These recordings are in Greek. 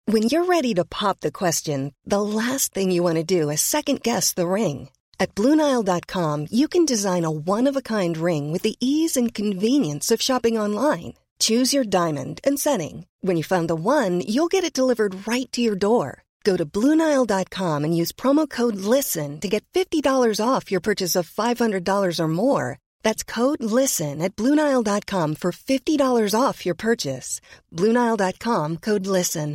When you're ready to pop the question, the last thing you want to do is second-guess the ring. At BlueNile.com, you can design a one-of-a-kind ring with the ease and convenience of shopping online. Choose your diamond and setting. When you find the one, you'll get it delivered right to your door. Go to BlueNile.com and use promo code LISTEN to get $50 off your purchase of $500 or more. That's code LISTEN at BlueNile.com for $50 off your purchase. BlueNile.com, code LISTEN.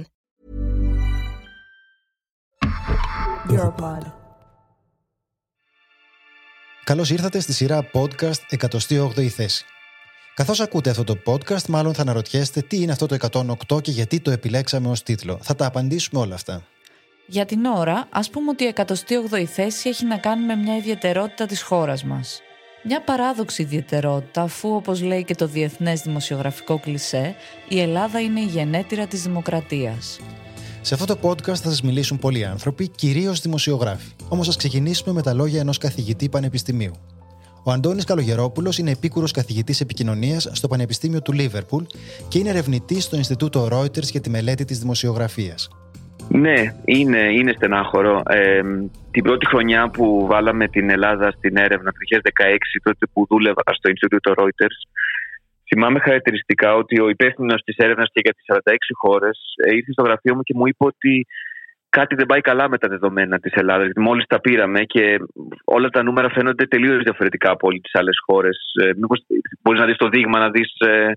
Europod. Καλώς ήρθατε στη σειρά podcast 108η θέση. Καθώς ακούτε αυτό το podcast, μάλλον θα αναρωτιέστε τι είναι αυτό το 108 και γιατί το επιλέξαμε ως τίτλο. Θα τα απαντήσουμε όλα αυτά. Για την ώρα, ας πούμε ότι η 108η θέση έχει να κάνει με μια ιδιαιτερότητα της χώρας μας. Μια παράδοξη ιδιαιτερότητα, αφού όπως λέει και το διεθνές δημοσιογραφικό κλισέ, η Ελλάδα είναι η γενέτειρα της δημοκρατίας. Σε αυτό το podcast θα σας μιλήσουν πολλοί άνθρωποι, κυρίως δημοσιογράφοι. Όμως ας ξεκινήσουμε με τα λόγια ενός καθηγητή πανεπιστημίου. Ο Αντώνης Καλογερόπουλος είναι επίκουρος καθηγητής επικοινωνίας στο Πανεπιστήμιο του Λίβερπουλ και είναι ερευνητής στο Ινστιτούτο Reuters για τη μελέτη της δημοσιογραφίας. Ναι, είναι στενάχωρο. Την πρώτη χρονιά που βάλαμε την Ελλάδα στην έρευνα, το 2016, τότε που δούλευα στο Ινστιτούτο Reuters, θυμάμαι χαρακτηριστικά ότι ο υπεύθυνος της έρευνας και για τις 46 χώρες ήρθε στο γραφείο μου και μου είπε ότι κάτι δεν πάει καλά με τα δεδομένα της Ελλάδας. Γιατί μόλις τα πήραμε και όλα τα νούμερα φαίνονται τελείως διαφορετικά από όλες τις άλλες χώρες. Μήπως μπορείς να δεις το δείγμα, να δεις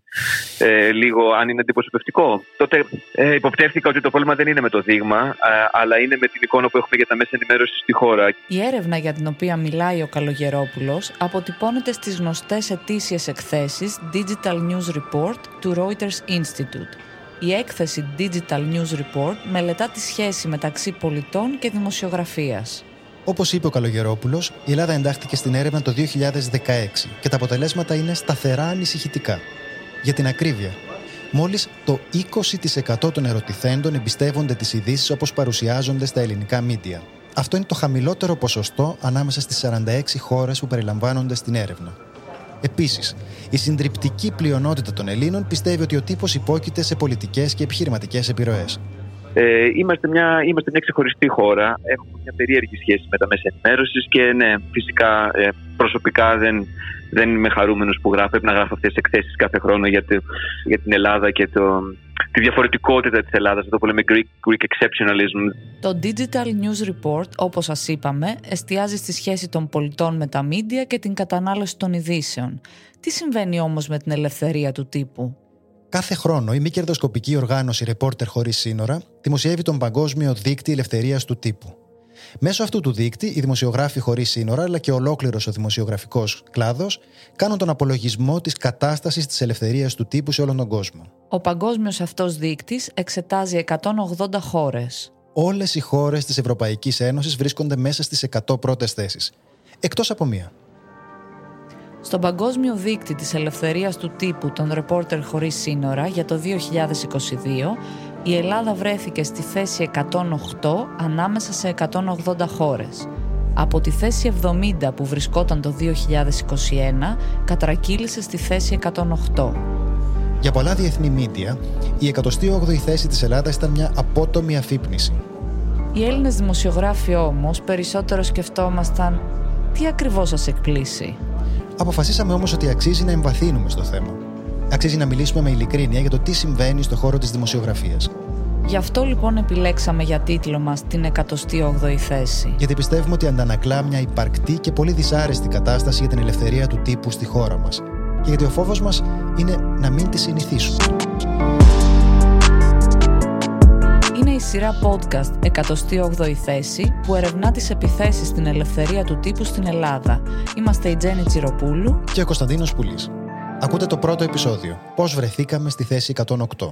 λίγο αν είναι αντιπροσωπευτικό. Τότε υποπτεύθηκα ότι το πρόβλημα δεν είναι με το δείγμα, αλλά είναι με την εικόνα που έχουμε για τα μέσα ενημέρωσης στη χώρα. Η έρευνα για την οποία μιλάει ο Καλογερόπουλος αποτυπώνεται στις γνωστές ετήσιες εκθέσεις Digital News Report του Reuters Institute. Η έκθεση Digital News Report μελετά τη σχέση μεταξύ πολιτών και δημοσιογραφίας. Όπως είπε ο Καλογερόπουλος, η Ελλάδα εντάχθηκε στην έρευνα το 2016 και τα αποτελέσματα είναι σταθερά ανησυχητικά. Για την ακρίβεια, μόλις το 20% των ερωτηθέντων εμπιστεύονται τις ειδήσεις όπως παρουσιάζονται στα ελληνικά μίντια. Αυτό είναι το χαμηλότερο ποσοστό ανάμεσα στις 46 χώρες που περιλαμβάνονται στην έρευνα. Επίσης, η συντριπτική πλειονότητα των Ελλήνων πιστεύει ότι ο τύπος υπόκειται σε πολιτικές και επιχειρηματικές επιρροές. Είμαστε μια ξεχωριστή χώρα. Έχουμε μια περίεργη σχέση με τα μέσα ενημέρωσης και ναι, φυσικά προσωπικά δεν είμαι χαρούμενος που πρέπει να γράφω αυτές τις εκθέσεις κάθε χρόνο για την Ελλάδα και τη διαφορετικότητα της Ελλάδας, αυτό που λέμε Greek exceptionalism. Το Digital News Report, όπως σας είπαμε, εστιάζει στη σχέση των πολιτών με τα μίντια και την κατανάλωση των ειδήσεων. Τι συμβαίνει όμως με την ελευθερία του τύπου? Κάθε χρόνο η μη κερδοσκοπική οργάνωση Reporter Χωρίς Σύνορα δημοσιεύει τον Παγκόσμιο Δείκτη Ελευθερίας του Τύπου. Μέσω αυτού του δείκτη, οι δημοσιογράφοι χωρίς σύνορα, αλλά και ολόκληρος ο δημοσιογραφικός κλάδος, κάνουν τον απολογισμό της κατάστασης της ελευθερίας του τύπου σε όλον τον κόσμο. Ο παγκόσμιος αυτός δείκτης εξετάζει 180 χώρες. Όλες οι χώρες της Ευρωπαϊκής Ένωσης βρίσκονται μέσα στις 100 πρώτες θέσεις, εκτός από μία. Στον Παγκόσμιο Δείκτη της Ελευθερίας του Τύπου των Reporter Χωρίς Σύνορα για το 2022, η Ελλάδα βρέθηκε στη θέση 108 ανάμεσα σε 180 χώρες. Από τη θέση 70 που βρισκόταν το 2021, κατρακύλησε στη θέση 108. Για πολλά διεθνή μίντια, η 108η θέση της Ελλάδας ήταν μια απότομη αφύπνιση. Οι Έλληνες δημοσιογράφοι όμως περισσότερο σκεφτόμασταν τι ακριβώς σας εκπλήσει. Αποφασίσαμε όμως ότι αξίζει να εμβαθύνουμε στο θέμα. Αξίζει να μιλήσουμε με ειλικρίνεια για το τι συμβαίνει στον χώρο της δημοσιογραφίας. Γι' αυτό λοιπόν επιλέξαμε για τίτλο μας την 108η θέση. Γιατί πιστεύουμε ότι αντανακλά μια υπαρκτή και πολύ δυσάρεστη κατάσταση για την ελευθερία του τύπου στη χώρα μας. Και γιατί ο φόβος μας είναι να μην τη συνηθίσουμε. Είναι η σειρά podcast 108η θέση που ερευνά τις επιθέσεις στην ελευθερία του τύπου στην Ελλάδα. Είμαστε η Τζέννη Τσιροπούλου και ο Κωνσταντίνος Πουλής. Ακούτε το πρώτο επεισόδιο. Πώς βρεθήκαμε στη θέση 108.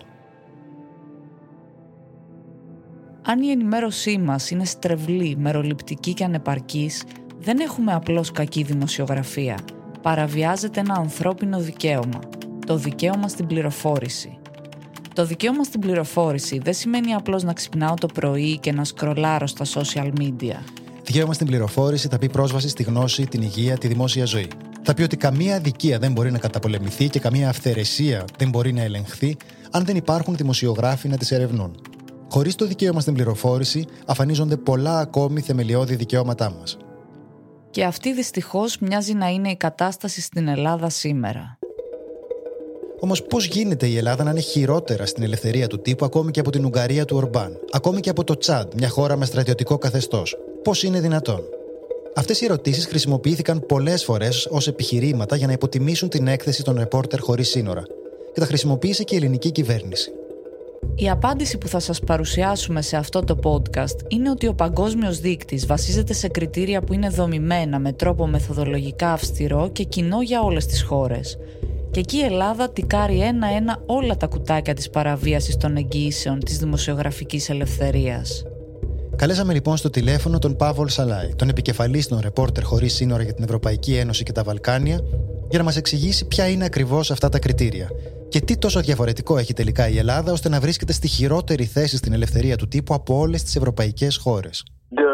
Αν η ενημέρωσή μας είναι στρεβλή, μεροληπτική και ανεπαρκής, δεν έχουμε απλώς κακή δημοσιογραφία. Παραβιάζεται ένα ανθρώπινο δικαίωμα. Το δικαίωμα στην πληροφόρηση. Το δικαίωμα στην πληροφόρηση δεν σημαίνει απλώς να ξυπνάω το πρωί και να σκρολάρω στα social media. Δικαίωμα στην πληροφόρηση θα πει πρόσβαση στη γνώση, την υγεία, τη δημόσια ζωή. Θα πει ότι καμία αδικία δεν μπορεί να καταπολεμηθεί και καμία αυθαιρεσία δεν μπορεί να ελεγχθεί αν δεν υπάρχουν δημοσιογράφοι να τις ερευνούν. χωρίς το δικαίωμα στην πληροφόρηση, αφανίζονται πολλά ακόμη θεμελιώδη δικαιώματά μας. Και αυτή δυστυχώς μοιάζει να είναι η κατάσταση στην Ελλάδα σήμερα. Όμως πώς γίνεται η Ελλάδα να είναι χειρότερα στην ελευθερία του τύπου ακόμη και από την Ουγγαρία του Ορμπάν, ακόμη και από το Τσάντ, μια χώρα με στρατιωτικό καθεστώς? Πώς είναι δυνατόν? Αυτές οι ερωτήσεις χρησιμοποιήθηκαν πολλές φορές ως επιχειρήματα για να υποτιμήσουν την έκθεση των Ρεπόρτερ χωρίς σύνορα, και τα χρησιμοποίησε και η ελληνική κυβέρνηση. Η απάντηση που θα σας παρουσιάσουμε σε αυτό το podcast είναι ότι ο παγκόσμιος δείκτης βασίζεται σε κριτήρια που είναι δομημένα με τρόπο μεθοδολογικά αυστηρό και κοινό για όλες τις χώρες. Και εκεί η Ελλάδα τικάρει ένα-ένα όλα τα κουτάκια της παραβίασης των εγγυήσεων της δημοσιογραφικής ελευθερίας. Καλέσαμε λοιπόν στο τηλέφωνο τον Πάβολ Σαλάι, τον επικεφαλής των Ρεπόρτερ χωρίς σύνορα για την Ευρωπαϊκή Ένωση και τα Βαλκάνια, για να μας εξηγήσει ποια είναι ακριβώς αυτά τα κριτήρια και τι τόσο διαφορετικό έχει τελικά η Ελλάδα ώστε να βρίσκεται στη χειρότερη θέση στην ελευθερία του τύπου από όλες τις ευρωπαϊκές χώρες.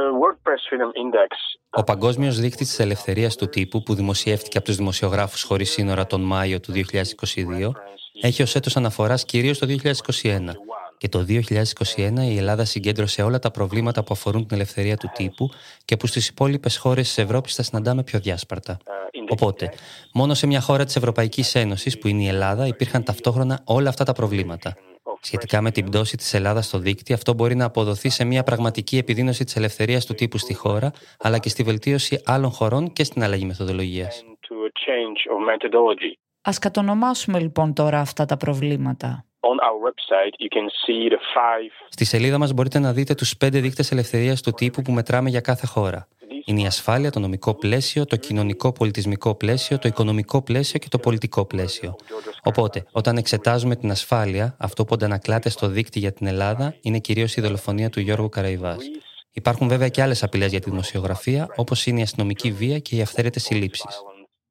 Ο Παγκόσμιος Δείκτης της Ελευθερίας του Τύπου, που δημοσιεύτηκε από τους Δημοσιογράφους Χωρίς Σύνορα τον Μάιο του 2022, έχει ως έτος αναφοράς κυρίως το 2021. Και το 2021 η Ελλάδα συγκέντρωσε όλα τα προβλήματα που αφορούν την ελευθερία του τύπου και που στις υπόλοιπες χώρες της Ευρώπης θα συναντάμε πιο διάσπαρτα. Οπότε, μόνο σε μια χώρα της Ευρωπαϊκής Ένωσης, που είναι η Ελλάδα, υπήρχαν ταυτόχρονα όλα αυτά τα προβλήματα. Σχετικά με την πτώση της Ελλάδας στο δείκτη, αυτό μπορεί να αποδοθεί σε μια πραγματική επιδείνωση της ελευθερίας του τύπου στη χώρα, αλλά και στη βελτίωση άλλων χωρών και στην αλλαγή μεθοδολογίας. Ας κατονομάσουμε λοιπόν τώρα αυτά τα προβλήματα. Στη σελίδα μας μπορείτε να δείτε τους 5 δείκτες ελευθερίας του τύπου που μετράμε για κάθε χώρα. Είναι η ασφάλεια, το νομικό πλαίσιο, το κοινωνικό-πολιτισμικό πλαίσιο, το οικονομικό πλαίσιο και το πολιτικό πλαίσιο. Οπότε, όταν εξετάζουμε την ασφάλεια, αυτό που αντανακλάται στο δείκτη για την Ελλάδα είναι κυρίως η δολοφονία του Γιώργου Καραϊβάς. Υπάρχουν βέβαια και άλλες απειλές για τη δημοσιογραφία, όπως είναι η αστυνομική βία και οι αυθαίρετες συλλήψεις.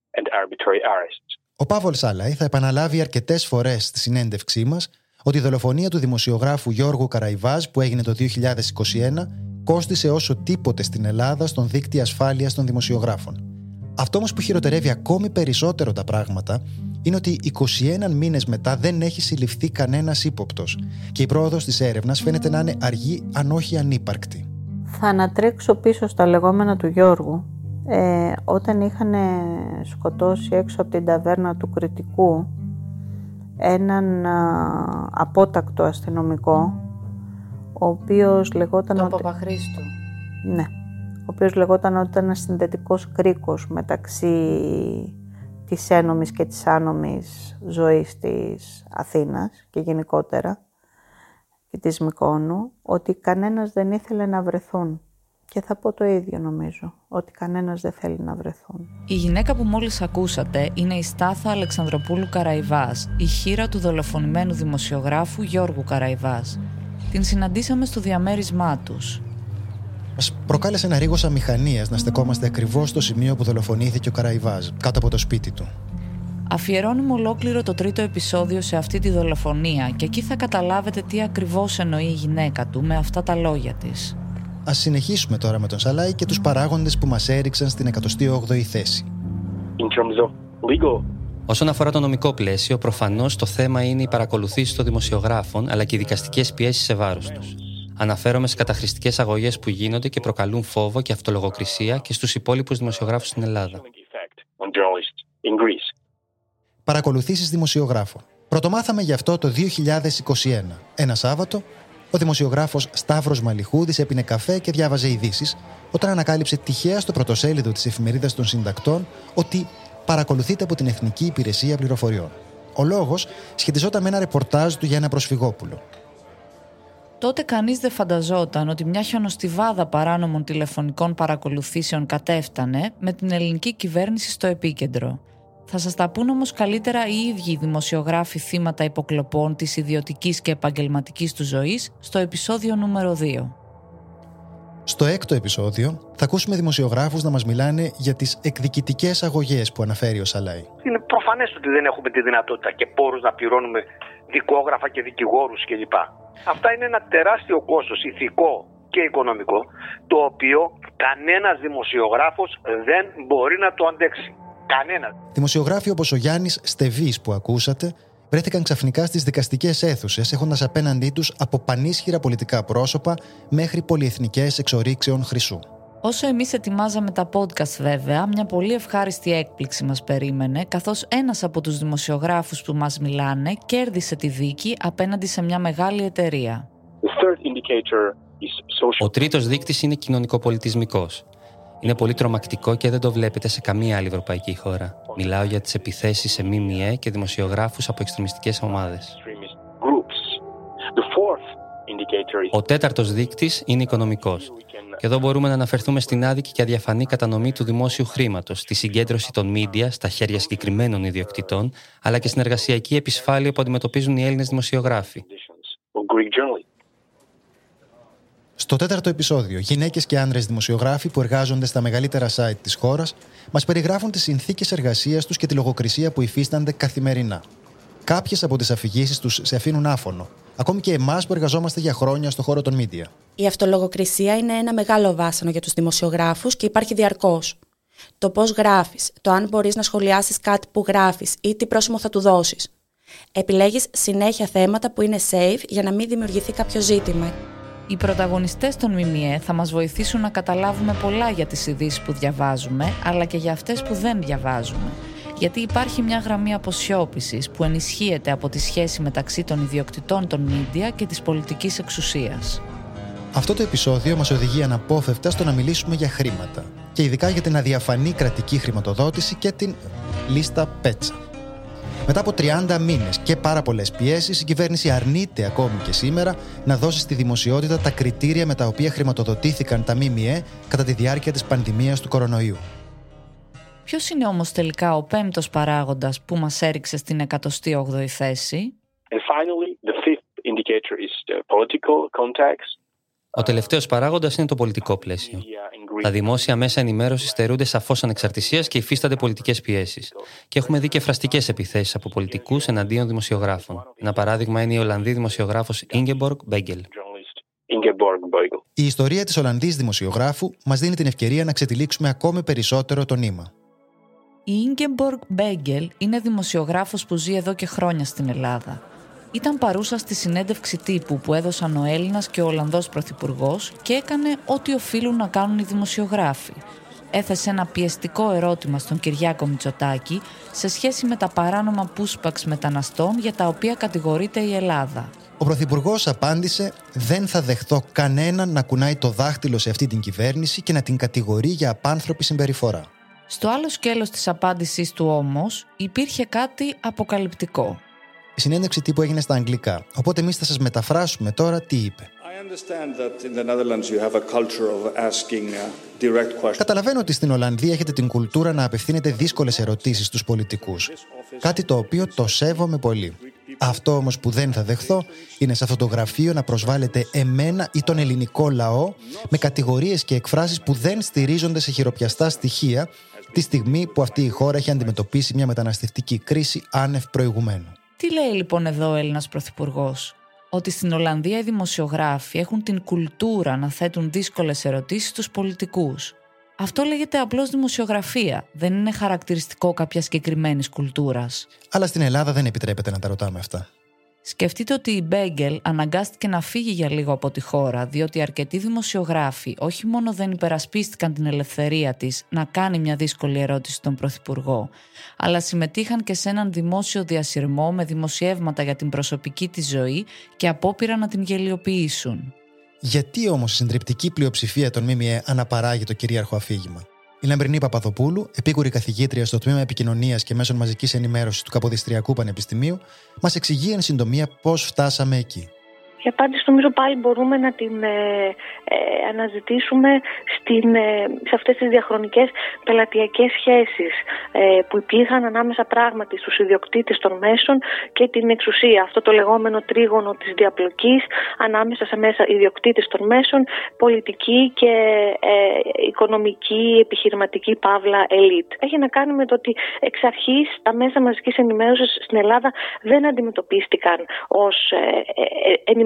Ο Πάβολ Σαλάι θα επαναλάβει αρκετές φορές στη συνέντευξή μας ότι η δολοφονία του δημοσιογράφου Γιώργου Καραϊβάζ, που έγινε το 2021, κόστισε όσο τίποτε στην Ελλάδα στον δείκτη ασφάλειας των δημοσιογράφων. Αυτό όμως που χειροτερεύει ακόμη περισσότερο τα πράγματα είναι ότι 21 μήνες μετά δεν έχει συλληφθεί κανένας ύποπτος και η πρόοδος της έρευνας φαίνεται να είναι αργή, αν όχι ανύπαρκτη. Θα ανατρέξω πίσω στα λεγόμενα του Γιώργου. Όταν είχαν σκοτώσει έξω από την ταβέρνα του Κρητικού έναν απότακτο αστυνομικό, ο οποίος λεγόταν... Τον Παπαχρήστο. Ναι. Ο οποίος λεγόταν ότι ήταν ένας συνδετικός κρίκος μεταξύ της ένομης και της άνομης ζωής της Αθήνας και γενικότερα και της Μυκόνου, ότι κανένας δεν ήθελε να βρεθούν. Και θα πω το ίδιο νομίζω, ότι κανένας δεν θέλει να βρεθούν. Η γυναίκα που μόλις ακούσατε είναι η Στάθα Αλεξανδροπούλου Καραϊβάς, η χήρα του δολοφονημένου δημοσιογράφου Γιώργου Καραϊβάς. Την συναντήσαμε στο διαμέρισμά τους. Μας προκάλεσε ένα ρίγος αμηχανίας να στεκόμαστε ακριβώς στο σημείο που δολοφονήθηκε ο Καραϊβάς, κάτω από το σπίτι του. Αφιερώνουμε ολόκληρο το 3ο επεισόδιο σε αυτή τη δολοφονία και εκεί θα καταλάβετε τι ακριβώς εννοεί η γυναίκα του με αυτά τα λόγια της. Ας συνεχίσουμε τώρα με τον Σαλάι και τους παράγοντες που μας έριξαν στην 108η θέση. Όσον αφορά το νομικό πλαίσιο, προφανώς το θέμα είναι η παρακολουθήση των δημοσιογράφων αλλά και οι δικαστικές πιέσεις σε βάρος τους. Αναφέρομαι στις καταχρηστικές αγωγές που γίνονται και προκαλούν φόβο και αυτολογοκρισία και στους υπόλοιπους δημοσιογράφους στην Ελλάδα. Παρακολουθήσεις δημοσιογράφων. Πρωτομάθαμε γι' αυτό το 2021. Ένα Σάββατο, ο δημοσιογράφος Σταύρος Μαλιχούδης έπινε καφέ και διάβαζε ειδήσεις όταν ανακάλυψε τυχαία στο πρωτοσέλιδο της Εφημερίδας των Συντακτών ότι παρακολουθείται από την Εθνική Υπηρεσία Πληροφοριών. Ο λόγος σχετιζόταν με ένα ρεπορτάζ του για ένα προσφυγόπουλο. Τότε κανείς δεν φανταζόταν ότι μια χιονοστιβάδα παράνομων τηλεφωνικών παρακολουθήσεων κατέφτανε με την ελληνική κυβέρνηση στο επίκεντρο. Θα σας τα πούν όμως καλύτερα οι ίδιοι οι δημοσιογράφοι θύματα υποκλοπών της ιδιωτικής και επαγγελματικής του ζωής στο επεισόδιο νούμερο 2. Στο 6ο επεισόδιο θα ακούσουμε δημοσιογράφους να μας μιλάνε για τις εκδικητικές αγωγές που αναφέρει ο Σαλάι. Είναι προφανές ότι δεν έχουμε τη δυνατότητα και πόρους να πληρώνουμε δικόγραφα και δικηγόρους κλπ. Αυτά είναι ένα τεράστιο κόστος ηθικό και οικονομικό, το οποίο κανένας δημοσιογράφος δεν μπορεί να το αντέξει. Κανένας. Δημοσιογράφοι όπως ο Γιάννης Στεβής που ακούσατε βρέθηκαν ξαφνικά στις δικαστικές αίθουσες, έχοντας απέναντί τους από πανίσχυρα πολιτικά πρόσωπα μέχρι πολυεθνικές εξορίξεων χρυσού. Όσο εμείς ετοιμάζαμε τα podcast βέβαια, μια πολύ ευχάριστη έκπληξη μας περίμενε, καθώς ένας από τους δημοσιογράφους που μας μιλάνε κέρδισε τη δίκη απέναντι σε μια μεγάλη εταιρεία. Ο τρίτος δείκτης είναι κοινωνικοπολιτισμικός. Είναι πολύ τρομακτικό και δεν το βλέπετε σε καμία άλλη ευρωπαϊκή χώρα. Μιλάω για τις επιθέσεις σε ΜΜΕ και δημοσιογράφους από εξτρεμιστικές ομάδες. Ο τέταρτος δείκτης είναι οικονομικός. Και εδώ μπορούμε να αναφερθούμε στην άδικη και αδιαφανή κατανομή του δημόσιου χρήματος, στη συγκέντρωση των media στα χέρια συγκεκριμένων ιδιοκτητών, αλλά και στην εργασιακή επισφάλεια που αντιμετωπίζουν οι Έλληνες δημοσιογράφοι. Στο τέταρτο επεισόδιο, γυναίκες και άνδρες δημοσιογράφοι που εργάζονται στα μεγαλύτερα site της χώρας μας περιγράφουν τις συνθήκες εργασίας τους και τη λογοκρισία που υφίστανται καθημερινά. Κάποιες από τις αφηγήσεις τους σε αφήνουν άφωνο, ακόμη και εμάς που εργαζόμαστε για χρόνια στο χώρο των media. Η αυτολογοκρισία είναι ένα μεγάλο βάσανο για τους δημοσιογράφους και υπάρχει διαρκώς. Το πώς γράφεις, το αν μπορείς να σχολιάσεις κάτι που γράφεις ή τι πρόσημο θα του δώσεις. Επιλέγεις συνέχεια θέματα που είναι safe για να μην δημιουργηθεί κάποιο ζήτημα. Οι πρωταγωνιστές των ΜΜΕ θα μας βοηθήσουν να καταλάβουμε πολλά για τις ειδήσεις που διαβάζουμε, αλλά και για αυτές που δεν διαβάζουμε. Γιατί υπάρχει μια γραμμή αποσιώπησης που ενισχύεται από τη σχέση μεταξύ των ιδιοκτητών των media και της πολιτικής εξουσίας. Αυτό το επεισόδιο μας οδηγεί αναπόφευκτα στο να μιλήσουμε για χρήματα και ειδικά για την αδιαφανή κρατική χρηματοδότηση και την λίστα Πέτσα. Μετά από 30 μήνες και πάρα πολλές πιέσεις, η κυβέρνηση αρνείται ακόμη και σήμερα να δώσει στη δημοσιότητα τα κριτήρια με τα οποία χρηματοδοτήθηκαν τα ΜΜΕ κατά τη διάρκεια της πανδημίας του κορονοϊού. Ποιος είναι όμως τελικά ο πέμπτος παράγοντας που μας έριξε στην 108η θέση? Ο τελευταίος παράγοντας είναι το πολιτικό πλαίσιο. Τα δημόσια μέσα ενημέρωσης στερούνται σαφώς ανεξαρτησίας και υφίστανται πολιτικές πιέσεις. Και έχουμε δει και φραστικές επιθέσεις από πολιτικούς εναντίον δημοσιογράφων. Ένα παράδειγμα είναι η Ολλανδή δημοσιογράφος Ingeborg Begel. Η ιστορία της Ολλανδής δημοσιογράφου μας δίνει την ευκαιρία να ξετυλίξουμε ακόμη περισσότερο το νήμα. Η Ingeborg Begel είναι δημοσιογράφος που ζει εδώ και χρόνια στην Ελλάδα. Ήταν παρούσα στη συνέντευξη τύπου που έδωσαν ο Έλληνας και ο Ολλανδός πρωθυπουργός και έκανε ό,τι οφείλουν να κάνουν οι δημοσιογράφοι. Έθεσε ένα πιεστικό ερώτημα στον Κυριάκο Μητσοτάκη σε σχέση με τα παράνομα pushbacks μεταναστών για τα οποία κατηγορείται η Ελλάδα. Ο πρωθυπουργός απάντησε: «Δεν θα δεχθώ κανέναν να κουνάει το δάχτυλο σε αυτή την κυβέρνηση και να την κατηγορεί για απάνθρωπη συμπεριφορά». Στο άλλο σκέλος της απάντησής του όμως υπήρχε κάτι αποκαλυπτικό. Η συνέντευξη τύπου έγινε στα αγγλικά, οπότε εμείς θα σας μεταφράσουμε τώρα τι είπε. Καταλαβαίνω ότι στην Ολλανδία έχετε την κουλτούρα να απευθύνετε δύσκολες ερωτήσεις στους πολιτικούς. Κάτι το οποίο το σέβομαι πολύ. Αυτό όμως που δεν θα δεχθώ είναι σε αυτό το γραφείο να προσβάλλετε εμένα ή τον ελληνικό λαό με κατηγορίες και εκφράσεις που δεν στηρίζονται σε χειροπιαστά στοιχεία τη στιγμή που αυτή η χώρα έχει αντιμετωπίσει μια μεταναστευτική κρίση άνευ προηγουμένου. Τι λέει λοιπόν εδώ ο Έλληνας πρωθυπουργός? Ότι στην Ολλανδία οι δημοσιογράφοι έχουν την κουλτούρα να θέτουν δύσκολες ερωτήσεις στους πολιτικούς. Αυτό λέγεται απλώς δημοσιογραφία, δεν είναι χαρακτηριστικό κάποιας συγκεκριμένης κουλτούρας. Αλλά στην Ελλάδα δεν επιτρέπεται να τα ρωτάμε αυτά. Σκεφτείτε ότι η Μπέγκελ αναγκάστηκε να φύγει για λίγο από τη χώρα, διότι αρκετοί δημοσιογράφοι όχι μόνο δεν υπερασπίστηκαν την ελευθερία της να κάνει μια δύσκολη ερώτηση στον Πρωθυπουργό, αλλά συμμετείχαν και σε έναν δημόσιο διασυρμό με δημοσιεύματα για την προσωπική της ζωή και απόπειραν να την γελιοποιήσουν. Γιατί όμως η συντριπτική πλειοψηφία των ΜΜΕ αναπαράγει το κυρίαρχο αφήγημα? Η Λαμπρινή Παπαδοπούλου, επίκουρη καθηγήτρια στο Τμήμα Επικοινωνίας και Μέσων Μαζικής Ενημέρωσης του Καποδιστριακού Πανεπιστημίου, μας εξηγεί εν συντομία πώς φτάσαμε εκεί. Η απάντηση νομίζω πάλι μπορούμε να την αναζητήσουμε σε αυτές τις διαχρονικές πελατειακές σχέσεις που υπήρχαν ανάμεσα πράγματι στους ιδιοκτήτες των μέσων και την εξουσία. Αυτό το λεγόμενο τρίγωνο της διαπλοκής ανάμεσα σε μέσα ιδιοκτήτες των μέσων, πολιτική και οικονομική, επιχειρηματική παύλα ελίτ. Έχει να κάνει με το ότι εξ αρχής τα μέσα μαζικής ενημέρωσης στην Ελλάδα δεν αντιμετωπίστηκαν ως ενημερωτικά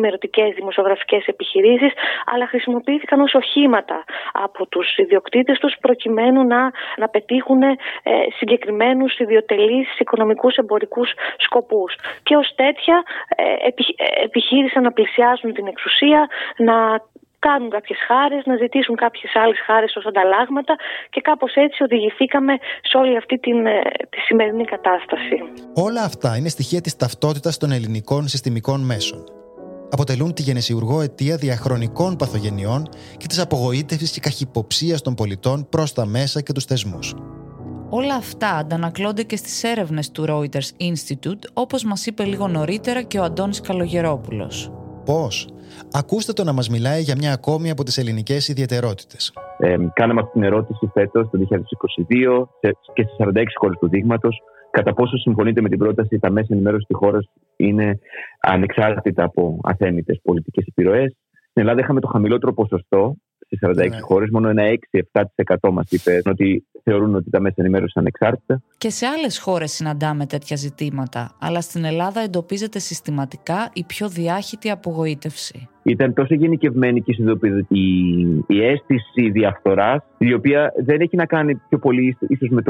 ενημερωτικές δημοσιογραφικές επιχειρήσεις, αλλά χρησιμοποιήθηκαν ως οχήματα από τους ιδιοκτήτες τους προκειμένου να πετύχουν συγκεκριμένους ιδιωτελείς οικονομικούς εμπορικούς σκοπούς. Και ως τέτοια επιχείρησαν να πλησιάσουν την εξουσία, να κάνουν κάποιες χάρες, να ζητήσουν κάποιες άλλες χάρες ως ανταλλάγματα και κάπως έτσι οδηγηθήκαμε σε όλη αυτή τη σημερινή κατάσταση. Όλα αυτά είναι στοιχεία της ταυτότητας των ελληνικών συστημικών μέσων. Αποτελούν τη γενεσιουργό αιτία διαχρονικών παθογενειών και της απογοήτευσης και καχυποψίας των πολιτών προς τα μέσα και τους θεσμούς. Όλα αυτά αντανακλώνται και στις έρευνες του Reuters Institute, όπως μας είπε λίγο νωρίτερα και ο Αντώνης Καλογερόπουλος. Πώς? Ακούστε το να μας μιλάει για μια ακόμη από τις ελληνικές ιδιαιτερότητες. Κάναμε αυτή την ερώτηση φέτος, το 2022, και στις 46 χώρες του δείγματος, κατά πόσο συμφωνείτε με την πρόταση τα μέσα ενημέρωσης της χώρας είναι ανεξάρτητα από αθέμητες πολιτικές επιρροές. Στην Ελλάδα είχαμε το χαμηλότερο ποσοστό στις 46 χώρες, μόνο ένα 6-7% μας είπε ότι θεωρούν ότι τα μέσα ενημέρωσης είναι ανεξάρτητα. Και σε άλλες χώρες συναντάμε τέτοια ζητήματα, αλλά στην Ελλάδα εντοπίζεται συστηματικά η πιο διάχυτη απογοήτευση. Ήταν τόσο γενικευμένη και συνειδητοποιητική η αίσθηση διαφθοράς, η οποία δεν έχει να κάνει πιο πολύ ίσως με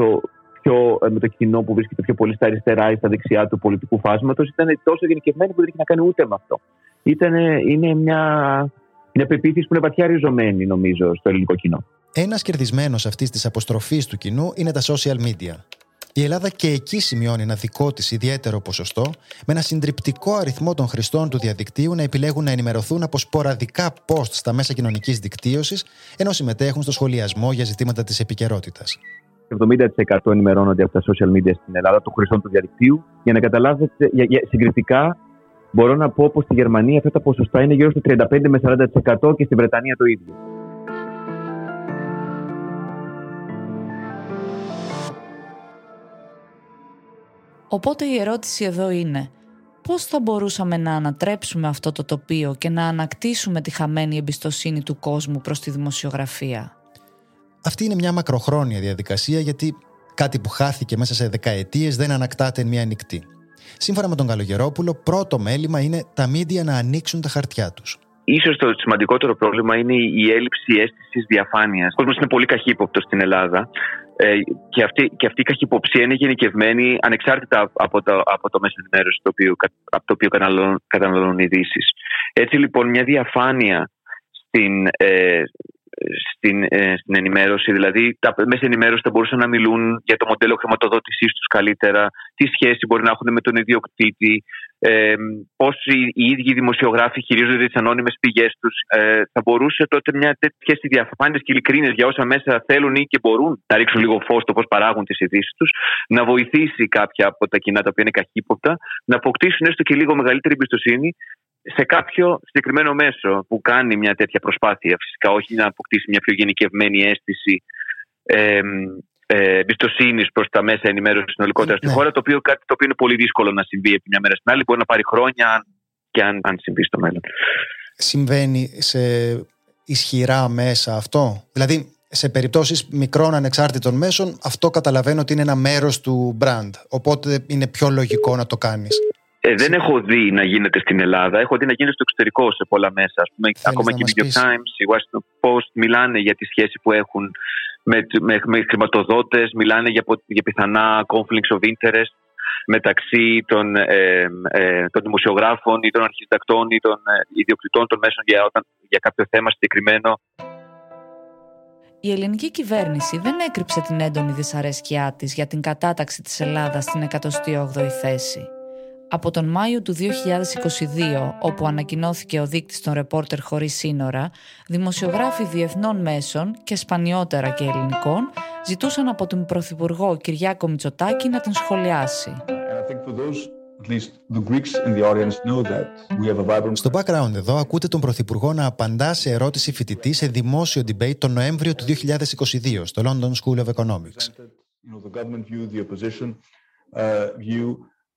το κοινό που βρίσκεται πιο πολύ στα αριστερά ή στα δεξιά του πολιτικού φάσματος. Ήταν τόσο γενικευμένη που δεν έχει να κάνει ούτε με αυτό. Είναι μια πεποίθηση που είναι βαθιά ριζωμένη, νομίζω, στο ελληνικό κοινό. Ένας κερδισμένος αυτής της αποστροφής του κοινού είναι τα social media. Η Ελλάδα και εκεί σημειώνει ένα δικό της ιδιαίτερο ποσοστό, με ένα συντριπτικό αριθμό των χρηστών του διαδικτύου να επιλέγουν να ενημερωθούν από σποραδικά post στα μέσα κοινωνικής δικτύωσης, ενώ συμμετέχουν στο σχολιασμό για ζητήματα της επικαιρότητας. 70% ενημερώνονται από τα social media στην Ελλάδα των χρηστών του διαδικτύου. Για να καταλάβετε, συγκριτικά, μπορώ να πω πως στη Γερμανία αυτά τα ποσοστά είναι γύρω στο 35 με 40% και στη Βρετανία το ίδιο. Οπότε η ερώτηση εδώ είναι, πώς θα μπορούσαμε να ανατρέψουμε αυτό το τοπίο και να ανακτήσουμε τη χαμένη εμπιστοσύνη του κόσμου προς τη δημοσιογραφία? Αυτή είναι μια μακροχρόνια διαδικασία, γιατί κάτι που χάθηκε μέσα σε δεκαετίες δεν ανακτάται εν μία νυχτή. Σύμφωνα με τον Καλογερόπουλο, πρώτο μέλημα είναι τα μίντια να ανοίξουν τα χαρτιά τους. Ίσως το σημαντικότερο πρόβλημα είναι η έλλειψη αίσθησης διαφάνειας. Ο κόσμος είναι πολύ καχύποπτος στην Ελλάδα και αυτή η καχυποψία είναι γενικευμένη ανεξάρτητα από το μέσο ενημέρωση από το οποίο καταναλώνουν ειδήσεις. Έτσι λοιπόν μια διαφάνεια στην ενημέρωση, δηλαδή τα μέσα ενημέρωση θα μπορούσαν να μιλούν για το μοντέλο χρηματοδότησής τους καλύτερα, τι σχέση μπορεί να έχουν με τον ιδιοκτήτη, πώς οι ίδιοι δημοσιογράφοι χειρίζονται τις ανώνυμες πηγές τους. Θα μπορούσε τότε μια τέτοια διαφάνεια και ειλικρίνειας για όσα μέσα θέλουν ή και μπορούν να ρίξουν λίγο φως στο πώς παράγουν τις ειδήσεις τους, να βοηθήσει κάποια από τα κοινά τα οποία είναι καχύποπτα, να αποκτήσουν έστω και λίγο μεγαλύτερη εμπιστοσύνη σε κάποιο συγκεκριμένο μέσο που κάνει μια τέτοια προσπάθεια. Φυσικά όχι να αποκτήσει μια πιο γενικευμένη αίσθηση εμπιστοσύνης προς τα μέσα ενημέρωσης συνολικότερα στη χώρα, κάτι το οποίο είναι πολύ δύσκολο να συμβεί από μια μέρα στην άλλη. Μπορεί να πάρει χρόνια και αν συμβεί στο μέλλον. Συμβαίνει σε ισχυρά μέσα αυτό? Δηλαδή, σε περιπτώσεις μικρών ανεξάρτητων μέσων, αυτό καταλαβαίνω ότι είναι ένα μέρος του brand. Οπότε είναι πιο λογικό να το κάνεις. Δεν έχω δει να γίνεται στην Ελλάδα. Έχω δει να γίνεται στο εξωτερικό σε πολλά μέσα. Ακόμα και η New York Times, η Washington Post μιλάνε για τη σχέση που έχουν με χρηματοδότες, μιλάνε για πιθανά conflicts of interest μεταξύ των δημοσιογράφων ή των αρχισυντακτών ή των ιδιοκτητών των μέσων για κάποιο θέμα συγκεκριμένο. Η ελληνική κυβέρνηση δεν έκρυψε την έντονη δυσαρέσκειά της για την κατάταξη της Ελλάδας στην 108η θέση. Από τον Μάιο του 2022, όπου ανακοινώθηκε ο δείκτης των ρεπόρτερ χωρίς σύνορα, δημοσιογράφοι διεθνών μέσων και σπανιότερα και ελληνικών ζητούσαν από τον Πρωθυπουργό Κυριάκο Μητσοτάκη να την σχολιάσει. Στο background εδώ ακούτε τον Πρωθυπουργό να απαντά σε ερώτηση φοιτητή σε δημόσιο debate τον Νοέμβριο του 2022 στο London School of Economics.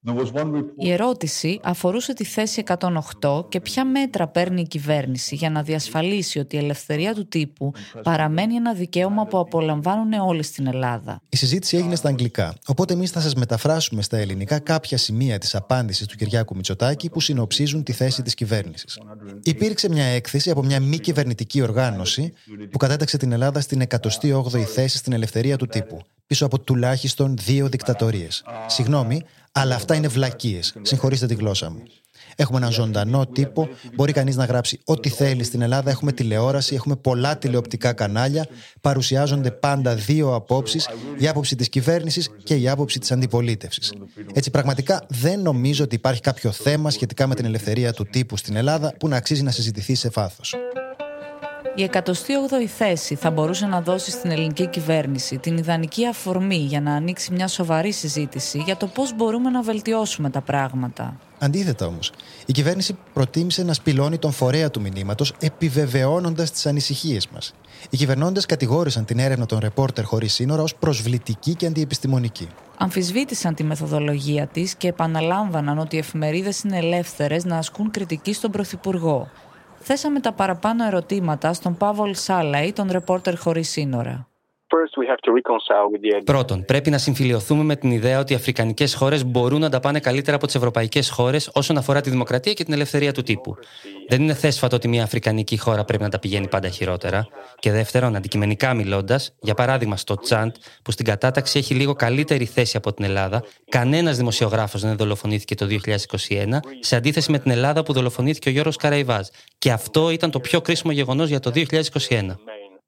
Η ερώτηση αφορούσε τη θέση 108 και ποια μέτρα παίρνει η κυβέρνηση για να διασφαλίσει ότι η ελευθερία του τύπου παραμένει ένα δικαίωμα που απολαμβάνουν όλοι στην Ελλάδα. Η συζήτηση έγινε στα αγγλικά, οπότε εμείς θα σας μεταφράσουμε στα ελληνικά κάποια σημεία της απάντησης του Κυριάκου Μητσοτάκη που συνοψίζουν τη θέση της κυβέρνησης. Υπήρξε μια έκθεση από μια μη κυβερνητική οργάνωση που κατέταξε την Ελλάδα στην 108η θέση στην ελευθερία του τύπου, πίσω από τουλάχιστον 2 δικτατορίες. Συγγνώμη, αλλά αυτά είναι βλακίες. Συγχωρήστε τη γλώσσα μου. Έχουμε έναν ζωντανό τύπο, μπορεί κανείς να γράψει ό,τι θέλει στην Ελλάδα. Έχουμε τηλεόραση, έχουμε πολλά τηλεοπτικά κανάλια. Παρουσιάζονται πάντα 2 απόψεις, η άποψη της κυβέρνησης και η άποψη της αντιπολίτευσης. Έτσι, πραγματικά δεν νομίζω ότι υπάρχει κάποιο θέμα σχετικά με την ελευθερία του τύπου στην Ελλάδα που να αξίζει να συζητηθεί σε βάθος. Η 108η θέση θα μπορούσε να δώσει στην ελληνική κυβέρνηση την ιδανική αφορμή για να ανοίξει μια σοβαρή συζήτηση για το πώς μπορούμε να βελτιώσουμε τα πράγματα. Αντίθετα όμως, η κυβέρνηση προτίμησε να σπηλώνει τον φορέα του μηνύματος, επιβεβαιώνοντας τις ανησυχίες μας. Οι κυβερνώντες κατηγόρησαν την έρευνα των Ρεπόρτερ Χωρίς Σύνορα ως προσβλητική και αντιεπιστημονική. Αμφισβήτησαν τη μεθοδολογία της και επαναλάμβαναν ότι οι εφημερίδες είναι ελεύθερες να ασκούν κριτική στον Πρωθυπουργό. Θέσαμε τα παραπάνω ερωτήματα στον Παύλο Σάλαη, τον Ρεπόρτερ Χωρίς Σύνορα. Πρώτον, πρέπει να συμφιλιωθούμε με την ιδέα ότι οι αφρικανικές χώρες μπορούν να τα πάνε καλύτερα από τις ευρωπαϊκές χώρες όσον αφορά τη δημοκρατία και την ελευθερία του τύπου. Δεν είναι θέσφατο ότι μια αφρικανική χώρα πρέπει να τα πηγαίνει πάντα χειρότερα. Και δεύτερον, αντικειμενικά μιλώντας, για παράδειγμα στο Τσάντ, που στην κατάταξη έχει λίγο καλύτερη θέση από την Ελλάδα, κανένας δημοσιογράφος δεν δολοφονήθηκε το 2021, σε αντίθεση με την Ελλάδα που δολοφονήθηκε ο Γιώργος Καραϊβάς. Και αυτό ήταν το πιο κρίσιμο γεγονός για το 2021.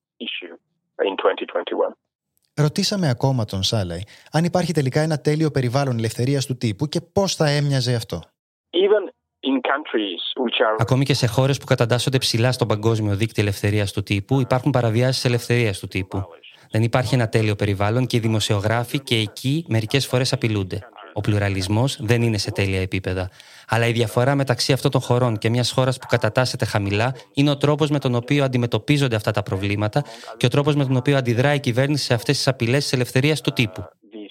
Ρωτήσαμε ακόμα τον Σάλαη αν υπάρχει τελικά ένα τέλειο περιβάλλον ελευθερίας του τύπου και πώς θα έμοιαζε αυτό. Ακόμη και σε χώρες που κατατάσσονται ψηλά στον παγκόσμιο δίκτυο ελευθερίας του τύπου, υπάρχουν παραβιάσεις ελευθερίας του τύπου. Δεν υπάρχει ένα τέλειο περιβάλλον και οι δημοσιογράφοι και εκεί μερικές φορές απειλούνται. Ο πλουραλισμός δεν είναι σε τέλεια επίπεδα. Αλλά η διαφορά μεταξύ αυτών των χωρών και μιας χώρας που κατατάσσεται χαμηλά είναι ο τρόπος με τον οποίο αντιμετωπίζονται αυτά τα προβλήματα και ο τρόπος με τον οποίο αντιδράει η κυβέρνηση σε αυτές τις απειλές της ελευθερίας του τύπου.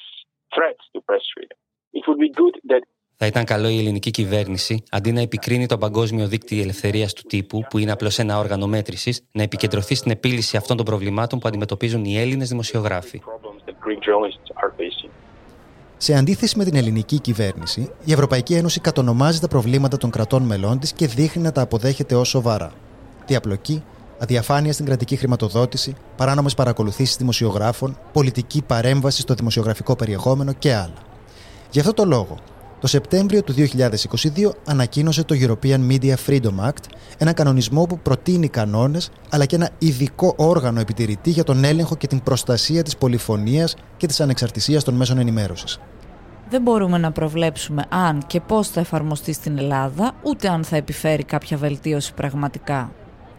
Θα ήταν καλό η ελληνική κυβέρνηση, αντί να επικρίνει το Παγκόσμιο Δίκτυο Ελευθερίας του Τύπου, που είναι απλώς ένα όργανο μέτρησης, να επικεντρωθεί στην επίλυση αυτών των προβλημάτων που αντιμετωπίζουν οι Έλληνες δημοσιογράφοι. Σε αντίθεση με την ελληνική κυβέρνηση, η Ευρωπαϊκή Ένωση κατονομάζει τα προβλήματα των κρατών μελών της και δείχνει να τα αποδέχεται ως σοβαρά. Διαπλοκή, αδιαφάνεια στην κρατική χρηματοδότηση, παράνομες παρακολουθήσεις δημοσιογράφων, πολιτική παρέμβαση στο δημοσιογραφικό περιεχόμενο και άλλα. Γι' αυτό το λόγο, το Σεπτέμβριο του 2022 ανακοίνωσε το European Media Freedom Act, ένα κανονισμό που προτείνει κανόνες αλλά και ένα ειδικό όργανο επιτηρητή για τον έλεγχο και την προστασία της πολυφωνίας και της ανεξαρτησίας των μέσων ενημέρωσης. Δεν μπορούμε να προβλέψουμε αν και πώς θα εφαρμοστεί στην Ελλάδα, ούτε αν θα επιφέρει κάποια βελτίωση πραγματικά.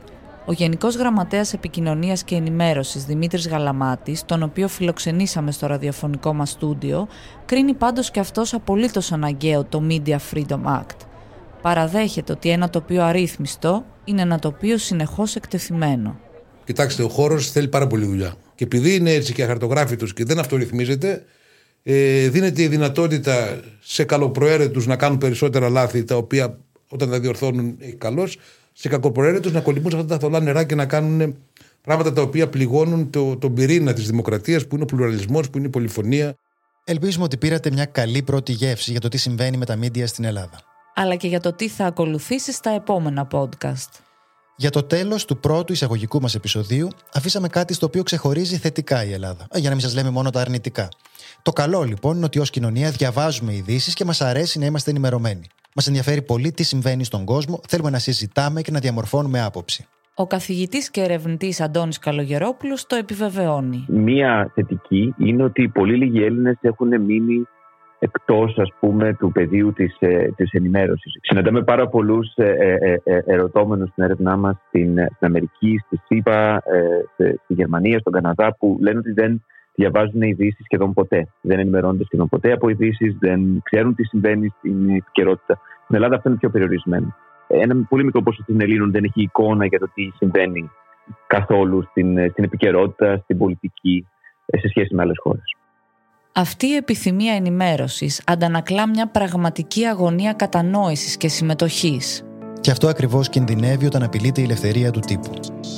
Ο Γενικός Γραμματέας Επικοινωνίας και Ενημέρωσης Δημήτρης Γαλαμάτης, τον οποίο φιλοξενήσαμε στο ραδιοφωνικό μας στούντιο, κρίνει πάντως και αυτός απολύτως αναγκαίο το Media Freedom Act. Παραδέχεται ότι ένα τοπίο αρρύθμιστο είναι ένα τοπίο συνεχώς εκτεθειμένο. Κοιτάξτε, ο χώρος θέλει πάρα πολύ δουλειά. Και επειδή είναι έτσι και αχαρτογράφητος και δεν αυτορυθμίζεται, δίνεται η δυνατότητα σε καλοπροαίρετους να κάνουν περισσότερα λάθη, τα οποία όταν τα διορθώνουν έχει καλώς, σε κακοπροαίρετους να κολυμπούν σε αυτά τα θολά νερά και να κάνουν πράγματα τα οποία πληγώνουν τον πυρήνα της δημοκρατίας, που είναι ο πλουραλισμός, που είναι η πολυφωνία. Ελπίζουμε ότι πήρατε μια καλή πρώτη γεύση για το τι συμβαίνει με τα μίντια στην Ελλάδα. Αλλά και για το τι θα ακολουθήσει στα επόμενα podcast. Για το τέλος του πρώτου εισαγωγικού μας επεισοδίου, αφήσαμε κάτι στο οποίο ξεχωρίζει θετικά η Ελλάδα. Για να μην σας λέμε μόνο τα αρνητικά. Το καλό λοιπόν είναι ότι ως κοινωνία διαβάζουμε ειδήσεις και μας αρέσει να είμαστε ενημερωμένοι. Μας ενδιαφέρει πολύ τι συμβαίνει στον κόσμο, θέλουμε να συζητάμε και να διαμορφώνουμε άποψη. Ο καθηγητής και ερευνητής Αντώνης Καλογερόπουλος το επιβεβαιώνει. Μία θετική είναι ότι πολύ λίγοι Έλληνες έχουν μείνει εκτός, ας πούμε, του πεδίου της ενημέρωσης. Συναντάμε πάρα πολλούς ερωτώμενους στην έρευνά μας στην Αμερική, στη ΣΥΠΑ, στη Γερμανία, στον Καναδά, που λένε ότι δεν διαβάζουν ειδήσεις σχεδόν ποτέ. Δεν ενημερώνονται σχεδόν ποτέ από ειδήσεις, δεν ξέρουν τι συμβαίνει στην επικαιρότητα. Στην Ελλάδα αυτό είναι πιο περιορισμένο. Ένα πολύ μικρό ποσοστό των Ελλήνων δεν έχει εικόνα για το τι συμβαίνει καθόλου στην επικαιρότητα, στην πολιτική, σε σχέση με άλλες χώρες. Αυτή η επιθυμία ενημέρωσης αντανακλά μια πραγματική αγωνία κατανόησης και συμμετοχής. Και αυτό ακριβώς κινδυνεύει όταν απειλείται η ελευθερία του τύπου.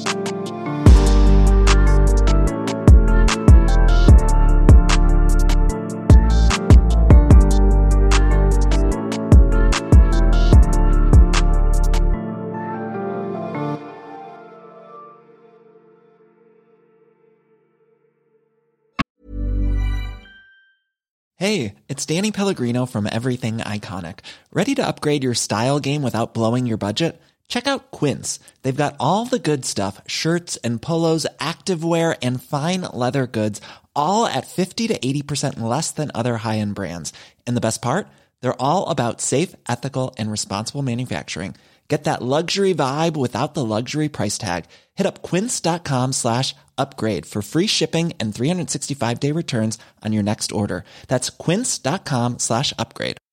Hey, it's Danny Pellegrino from Everything Iconic. Ready to upgrade your style game without blowing your budget? Check out Quince. They've got all the good stuff, shirts and polos, activewear, and fine leather goods, all at 50 to 80% less than other high-end brands. And the best part? They're all about safe, ethical, and responsible manufacturing. Get that luxury vibe without the luxury price tag. Hit up quince.com/upgrade for free shipping and 365-day returns on your next order. That's quince.com/upgrade.